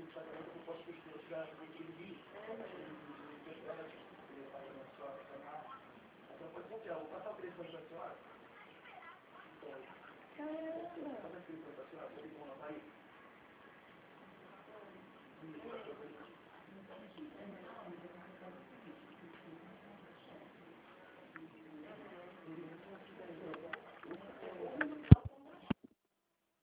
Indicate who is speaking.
Speaker 1: Instagram, eu posto pessoas já naquele vídeo. Então pode confiar, vou passar o telefone para a senhora. Então,
Speaker 2: Caramba!
Speaker 1: passar o telefone para a senhora, eu ligo na Bahia.